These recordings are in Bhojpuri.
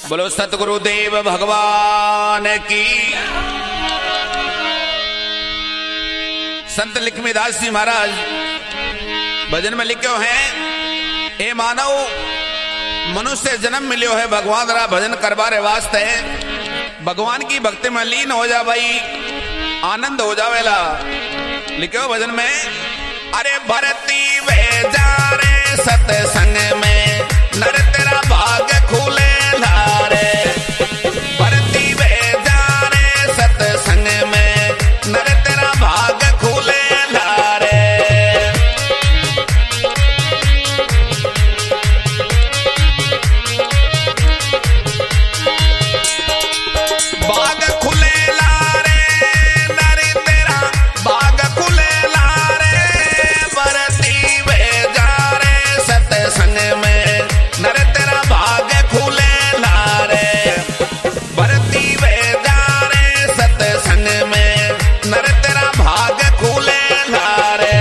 बोलो सतगुरुदेव भगवान की। संत लक्ष्मीदास जी महाराज भजन में लिखे हैं, ए मानव मनुष्य जन्म मिलियो है भगवान रा भजन करवारे वास्ते। भगवान की भक्ति में लीन हो जा भाई, आनंद हो जावेला। लिखो भजन में, अरे भरती वे जा रे सत्संग में नर तेरा भाग खुले लारे। भरती वे जा रे सत्संग में नर तेरा भाग खुले लारे। भाग खुले लारे नर तेरा भाग खुले लारे। भरती वे जा रे सत्संग में नर तेरा भाग खुले लारे। भरती वे जा रे सत्संग में नर तेरा भाग खुले लारे।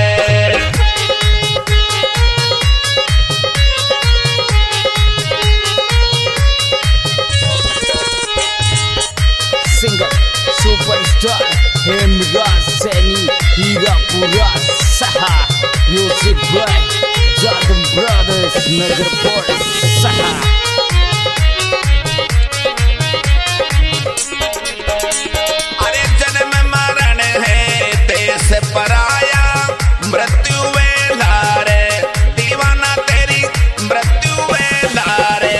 सिंगर सुपरस्टार हेमराज सैनी हीरापुरा सहा। Music by Jadam brothers Nagarpur सहा। अरे जन्म मरण है देश पराया, मृत्यु वे लारे। दीवाना तेरी मृत्यु वे लारे।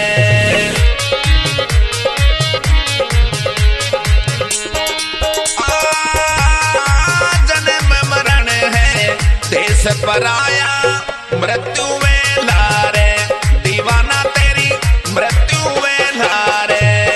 जन्म मरण है देश पराया, मृत्यु वे लारे। दीवाना तेरी मृत्यु वे लारे।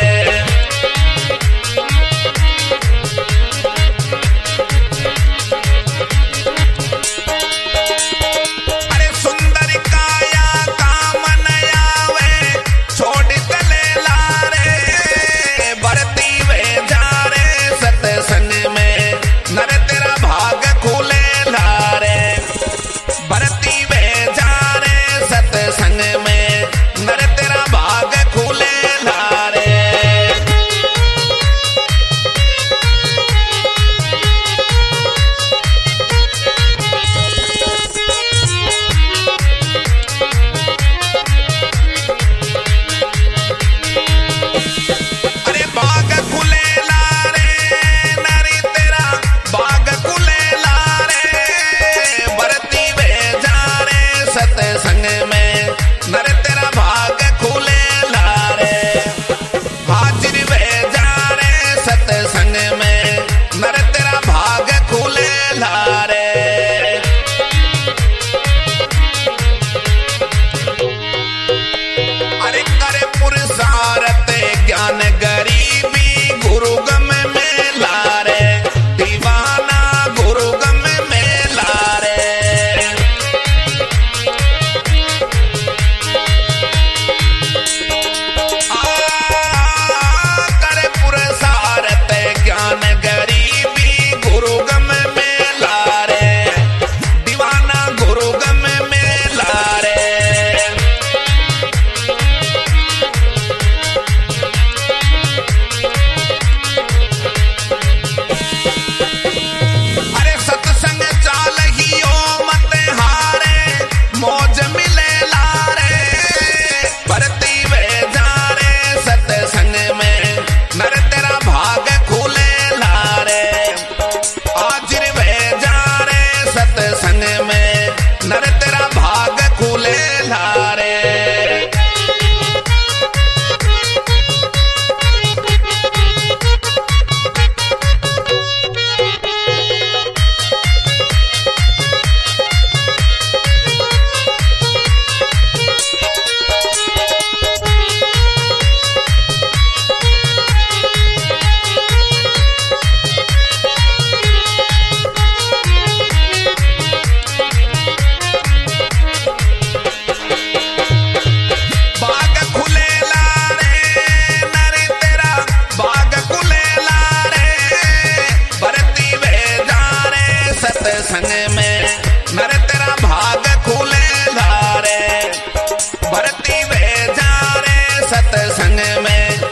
अरे सुंदर काया काम नयावे छोड़ चले लारे। भरती वे जा रे सत्संग में नर तेरा भाग खुले लारे। भरती वे जा रे सत्संग में नर तेरा भाग खुले लारे। अरे बाग खुले लारे नरी तेरा बाग खुले लारे। भरती वे जा रे सत्संग में नर तेरा भाग खुले लारे। हाजिर वे जा रे सत्संग में नर तेरा भाग खुले लारे। अरे करे पुरुषारत ज्ञान गरीबी गुरुगम में लारे। दीवाना गुरुगम में लारे। करे पुरुषारत ज्ञान गरीबी गुरुगम में लारे। दीवाना गुरुगम में लारे। अरे सत्संग चाल ही ओ मत हारे, मौज मिले लारे। भरती वे जा रे सत्संग में नर तेरा भाग खुले लारे। हाजिर वे जा रे सत्संग में नर तेरा भाग खुले लारे। बाग खुले लारे नर तेरा बाग खुले लारे। भरती वे जा रे सत्संग में नर तेरा भाग खुले लारे। भरती वे जा रे सत्संग में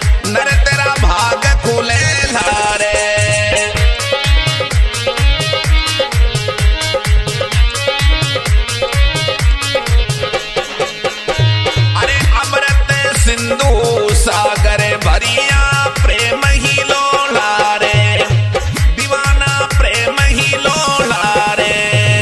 सिंधु सागर भरिया प्रेम ही लोला रे, दीवाना प्रेम ही लोला रे।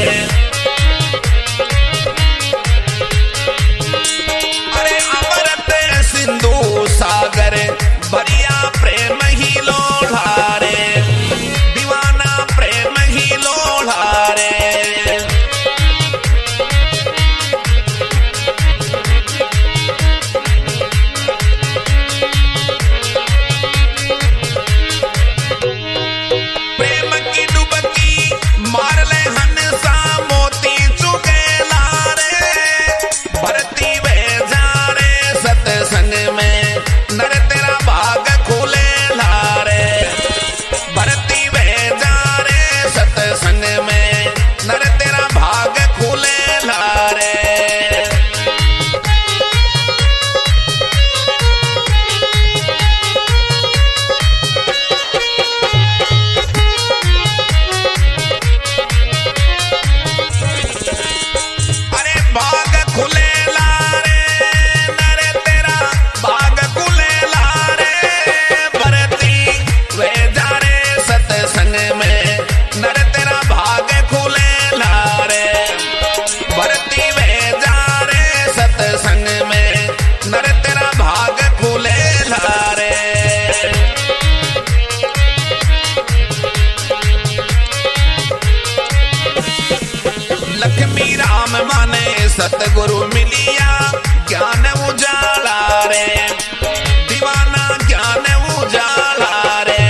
अरे अमृत सिंधु सागर भरिया प्रेम ही लोला रे, दीवाना प्रेम ही लोला रे। प्रेम की डुबकी मार ले हंसा मोती चुगेला रे, भरती वे जा रे सत्संग में नर तेरा भाग खुले लारे, भरती वे जा रे सत्संग में नर तेरा भाग खुले लारे। अरे भाग खुले लारे नर तेरा भाग खुले लारे, भरती वे जा रे सत्संग में नर तेरा भाग खुले लारे, भरती वे जा रे सत्संग में नर तेरा भाग खुले लारे। लक्ष्मी राम माने सतगुरु मिलिया ज्ञान उजाला रे, दीवाना ज्ञान उजाला रे।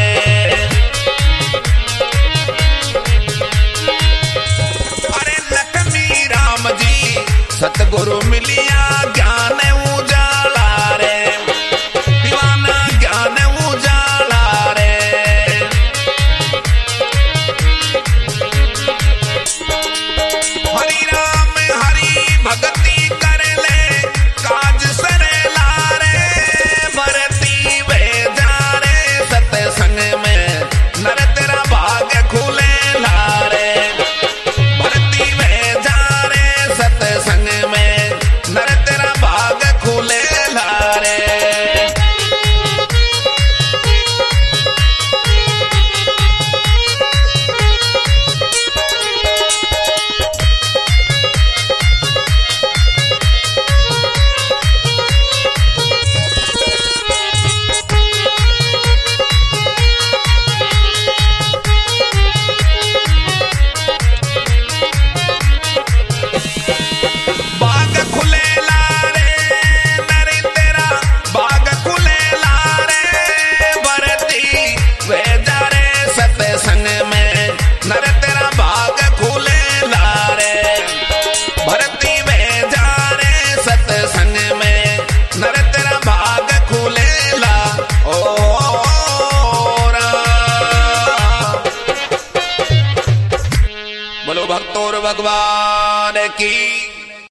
अरे लक्ष्मी राम जी सतगुरु मिलिया ज्ञान उजाला रे, दीवाना ज्ञान उजाला रे। हरि राम हरि भक्ति कर ले काज सरे लारे, भरती वे जा रे सत्संग में नर तेरा भाग खुले लारे, भरती वे जा रे सत्संग में नर तेरा भाग खुले लारे। बाग खुले लारे नर तेरा बाग खुले लारे, भरती वे जा रे सत्संग में नर तेरा भाग खुले लारे, भरती वे जा रे सत्संग में नर तेरा भाग खुले ला। ओ बोलो भक्तों भगवान की